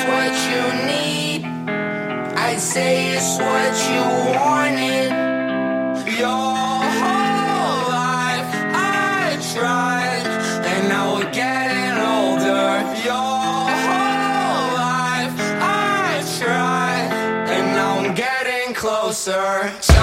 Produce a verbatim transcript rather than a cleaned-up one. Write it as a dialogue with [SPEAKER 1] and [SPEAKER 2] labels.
[SPEAKER 1] what you need. I'd say it's what you wanted. Your whole life I tried, and now we're getting older. Your whole life I tried, and now I'm getting closer.